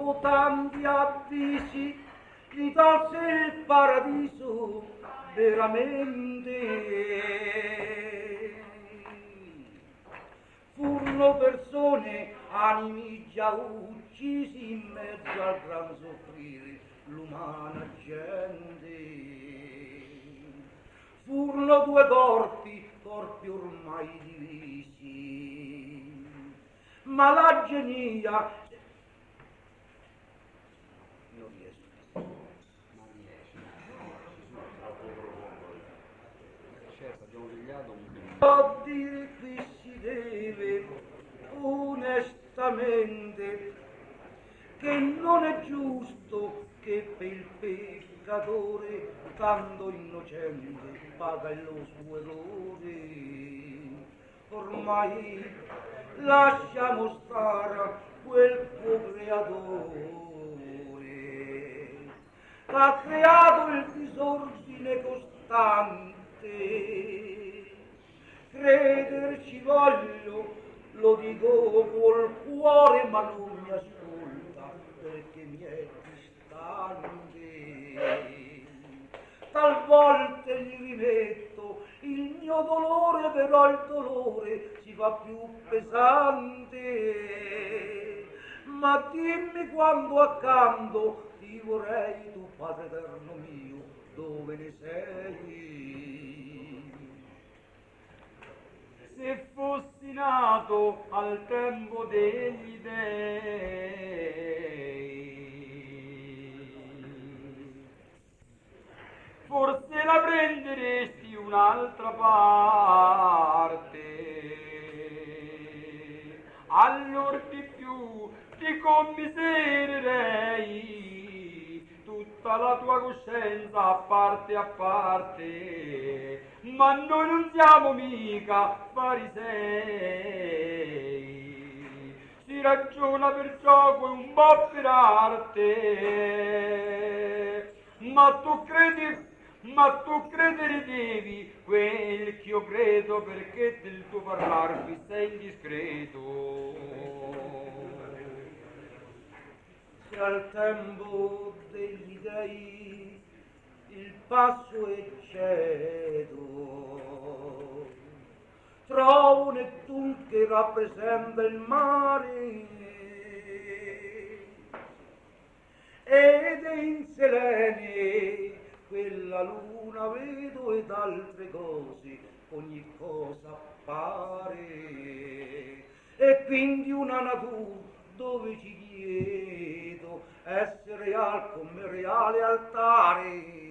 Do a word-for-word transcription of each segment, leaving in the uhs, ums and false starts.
dopo tanti avvisi gli tolse il paradiso veramente. Furono persone, animi già uccisi in mezzo al gran soffrire l'umana gente. Furono due corpi, corpi ormai divisi, ma la genia non riesco. Non riesce. Certo, abbiamo pigliato un A dire qui si deve onestamente che non è giusto che per il peccatore tanto innocente paga lo suo errore. Ormai lasciamo stare quel tuo creatore che ha creato il disordine costante. Crederci voglio, lo dico col cuore, ma non mi ascolta perché mi è distante. Talvolta gli rimetto il mio dolore, però il dolore si fa più pesante. Ma dimmi quando accanto ti vorrei, tu Padre eterno mio, dove ne sei? Se fossi nato al tempo degli dei, forse la prenderesti un'altra parte, allor di più ti commisererei tutta la tua coscienza a parte a parte. Ma noi non siamo mica farisei, si ragiona perciò come un po' per arte. Ma tu credi, ma tu credere devi quel che io credo, perché del tuo parlar qui sei indiscreto. Se al tempo degli dei il passo eccedo, trovo Nettun che rappresenta il mare ed è in Selene quella luna vedo ed altre cose, ogni cosa appare, e quindi una natura dove ci chiedo essere real come reale altare.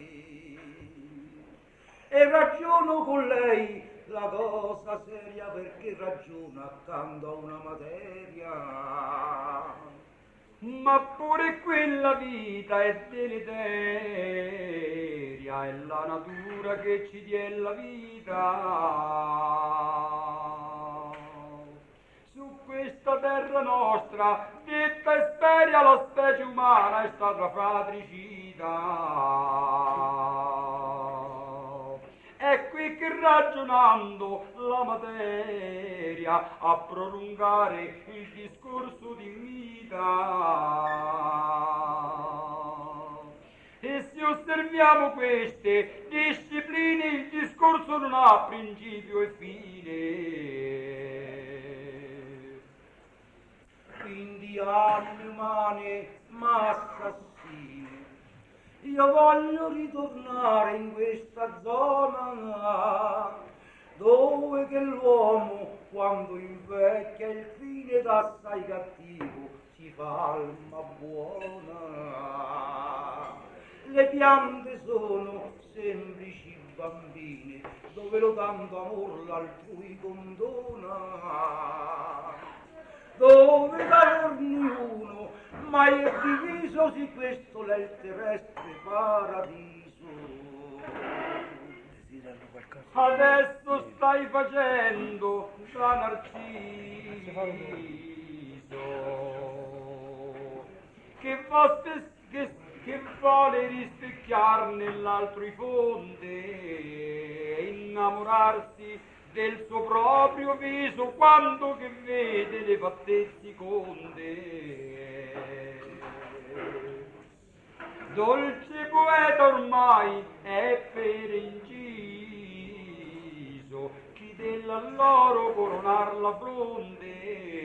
E ragiono con lei la cosa seria, perché ragiona accanto a una materia. Ma pure quella vita è deleteria, è la natura che ci die la vita. Su questa terra nostra, detta esperia, la specie umana è stata fratricida. È qui che ragionando la materia a prolungare il discorso di vita. E se osserviamo queste discipline, il discorso non ha principio e fine. Quindi anime umane, ma assassine, io voglio ritornare in questa zona dove che l'uomo, quando invecchia, il fine d'assai cattivo si fa alma buona. Le piante sono semplici bambine, dove lo tanto amor l'altrui condona, dove da ognuno mai è diviso, sì questo l'è il terrestre paradiso. Desiderano qualcosa? Adesso stai facendo da Narciso che, va spe- che, che vuole rispecchiar nell'altro fonte e innamorarsi del suo proprio viso quando che vede le fattezze conde. dolce poeta ormai è per inciso, chi della loro coronar la fronte,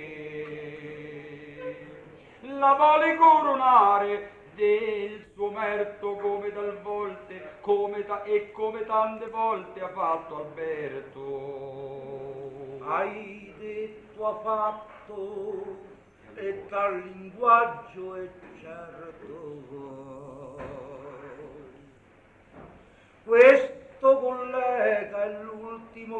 la vuole coronare del suo merito come talvolte, come ta- e come tante volte ha fatto Alberto. Hai detto, ha fatto, e tal linguaggio è certo. Questo collega è l'ultimo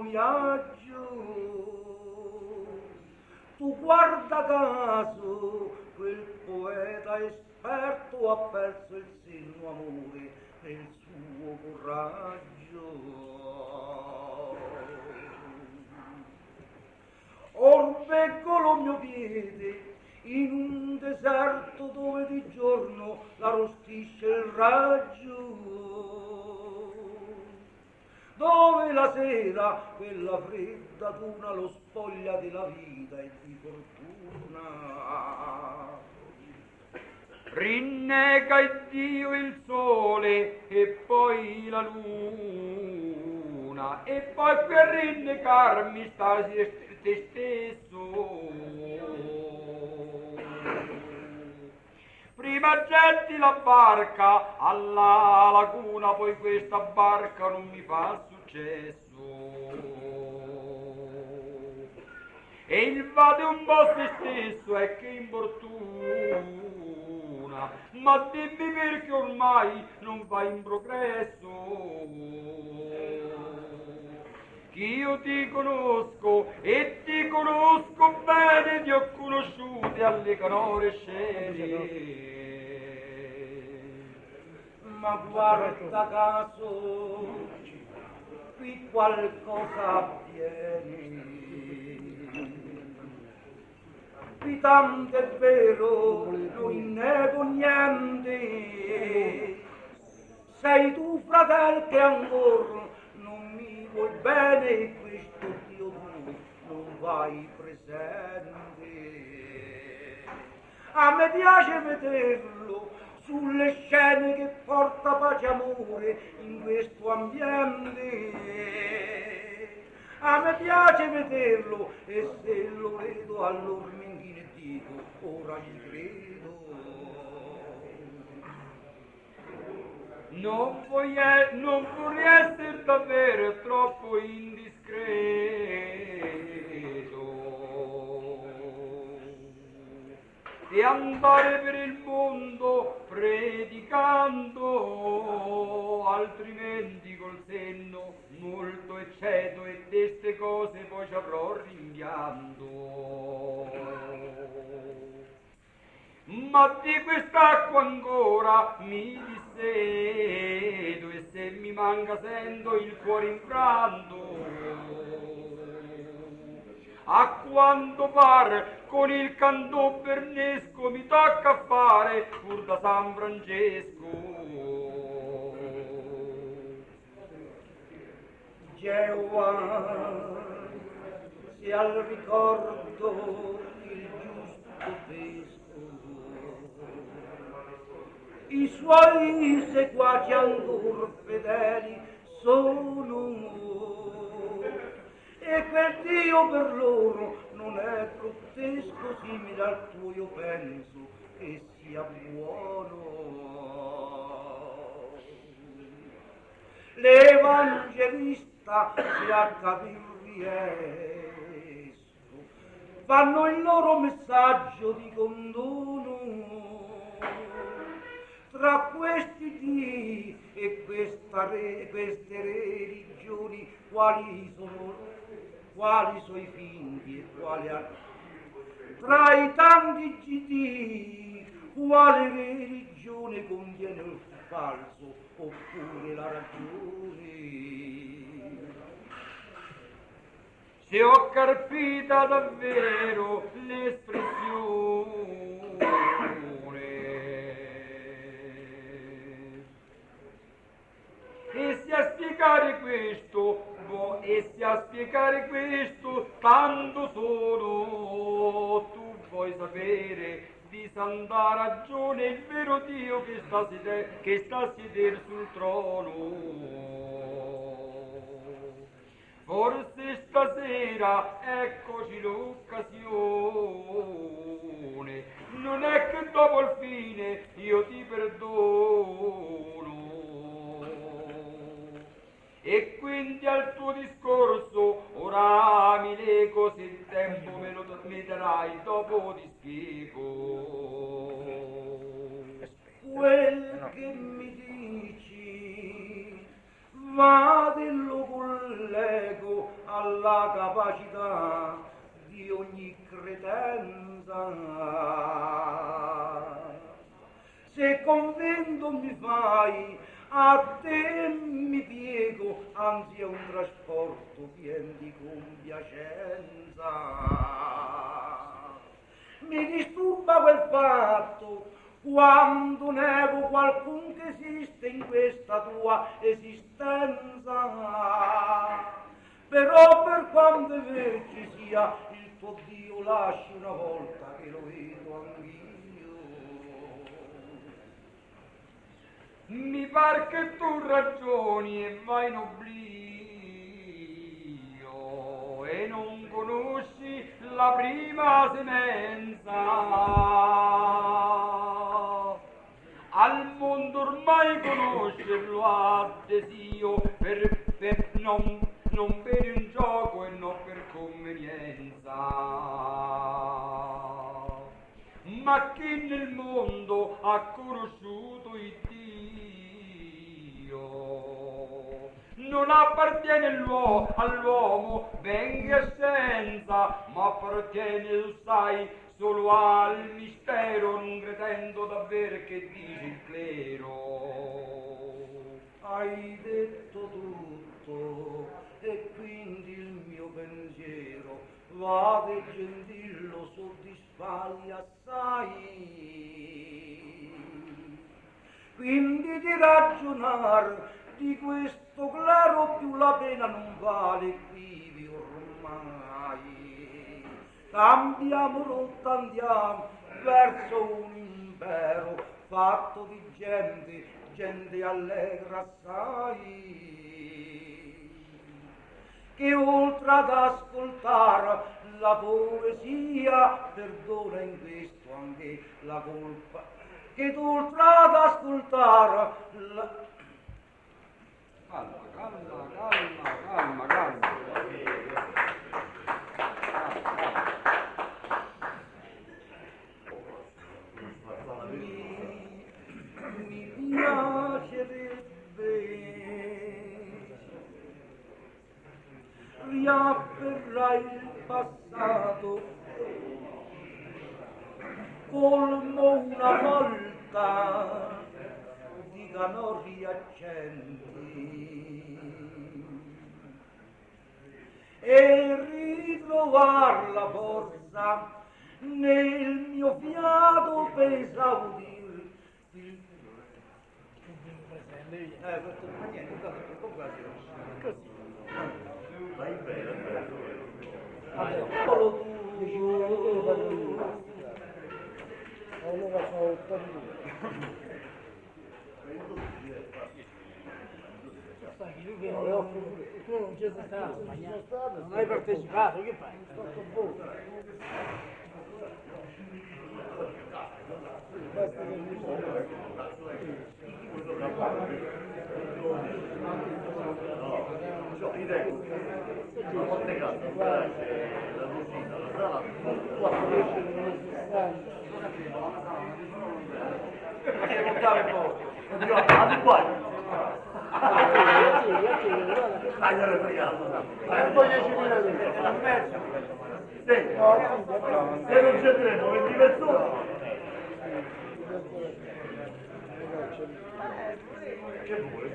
viaggio. Tu guarda caso, quel poeta esperto ha perso il senno amore nel suo coraggio. Or veggolo mio piede in un deserto dove di giorno la rostisce il raggio, dove la sera quella fredda duna lo spoglia della vita e di fortuna. Rinnega il Dio il sole e poi la luna, e poi per rinnegarmi stasi te stesso. Prima getti la barca alla laguna, poi questa barca non mi fa successo. E il vade un po' se stesso è che importuna, ma dimmi perché ormai non va in progresso. Io ti conosco e ti conosco bene, ti ho conosciute alle canore scene. Ma guarda caso, qui qualcosa avviene. Qui tanto è vero, non nego niente. Sei tu, fratel, che ancora non mi vuoi bene, e questo Dio tu non vai presente. A me piace vederlo sulle scene che porta pace e amore in questo ambiente. A me piace vederlo, e se lo vedo allora mi inchino e dico, ora gli credo. Non, voglio, non vorrei essere davvero troppo indiscreto e andare per il mondo predicando, altrimenti col senno molto eccedo e queste cose poi ci avrò rimpianto. Ma di quest'acqua ancora mi dissedo, e se mi manca sento il cuore infranto. A quanto pare con il canto bernesco mi tocca fare pur da San Francesco. Geova, se al ricordo il giusto peso, i suoi seguaci ancor fedeli sono, e quel Dio per loro non è grottesco simile al tuo, io penso che sia buono. L'Evangelista, se a capir riesco, fanno il loro messaggio di condono. Tra questi dì e questa re, queste religioni, quali sono, quali sono i figli e quali altri? Tra i tanti dì, quale religione contiene il falso oppure la ragione? Se ho carpita davvero l'espressione, e se a spiegare questo, boh, e se a spiegare questo, tanto solo tu vuoi sapere di santa ragione il vero Dio che sta a sedere, che sta a sedere sul trono. Forse stasera eccoci l'occasione, non è che dopo il fine io ti perdono. E quindi al tuo discorso ora mi lego, se il tempo me lo mi darai dopo ti spiego. Quel che mi dici va dello collego alla capacità di ogni credenza. Se convento mi fai, a te mi piego, anzi è un trasporto pien di compiacenza. Mi disturba quel fatto quando nego qualcun che esiste in questa tua esistenza. Però per quanto è vero ci sia, il tuo Dio lasci una volta che lo vedo anch'io. Mi par che tu ragioni e vai in oblio e non conosci la prima semenza. Al mondo ormai conoscerlo ha desio per, per non, non per un gioco e non per convenienza. Ma chi nel mondo ha conosciuto il Dio non appartiene all'uomo, all'uomo ben che senza, ma appartiene, lo sai, solo al mistero, non credendo davvero che dice il clero. Hai detto tutto e quindi il mio pensiero va del gentillo soddisfai assai. Quindi di ragionar di questo claro più la pena non vale qui ormai. Cambiamo rotta, andiamo verso un impero fatto di gente, gente allegra assai, che oltre ad ascoltare la poesia perdona in questo anche la colpa, che oltre ad ascoltare la... Calma, calma, calma, calma, calma. Mi, mi piacerebbe riafferrare il passato colmo una volta di canori accenti e ritrovare la forza nel mio fiato per esaudir il... Eh, questo ma niente, intanto per comparire. Così. Vai bene, bene. Solo tu. Allora sono ottantadue. Tu non c'è stato, non hai partecipato, che fai? Basta che mi se non c'è treno, venti persone. Che vuole?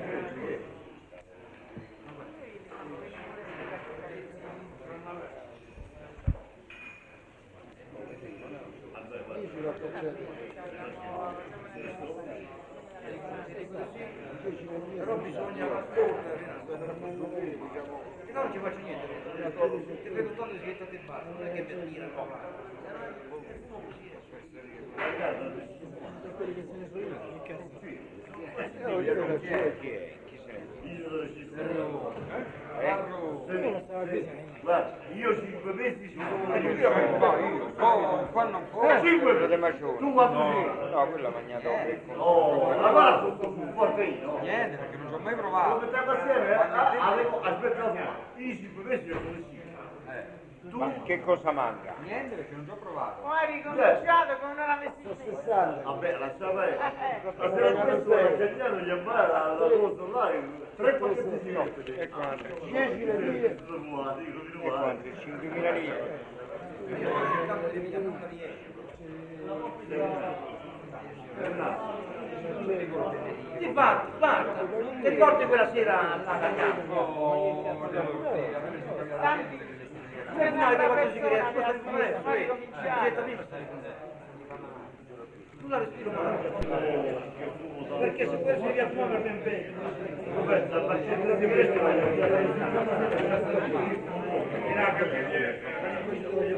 Però bisogna nascondere, che non ci faccio niente, ti vedo tanto si mette a te basta, non è che per dire no. Guarda, io cinque mesi ci sono Io no, io, poi, qua non può. cinque mesi. De Macione. Tu quanto No, sei? no, quella mangiata Oh, ma guarda, sono un forte io. Niente, perché non ci ho mai provato. Come stiamo assieme, avevo, aspetta, io cinque mesi io sono sì. Tu? Ma che cosa manca? Niente, perché non ci ho provato. Ma hai ricominciato come non l'avessi sentito. Vabbè, lascia fare. Ma se la persona italiano gli impara la cosa là, tre pacchetti di notte. E quanto? dieci le lire. Sono E quanto? cinquemila lire? Ti fatti, guarda, ti ricordi quella sera alla cagata? Oh, Eh, no, che quattro sigarette, persona questa mi è ha come ricominciato. aspetta, prima stai con te. Tu la respiro male. Perché se questo devi muovere ben bene. Vabbè, la paccetta di questo voglio dire.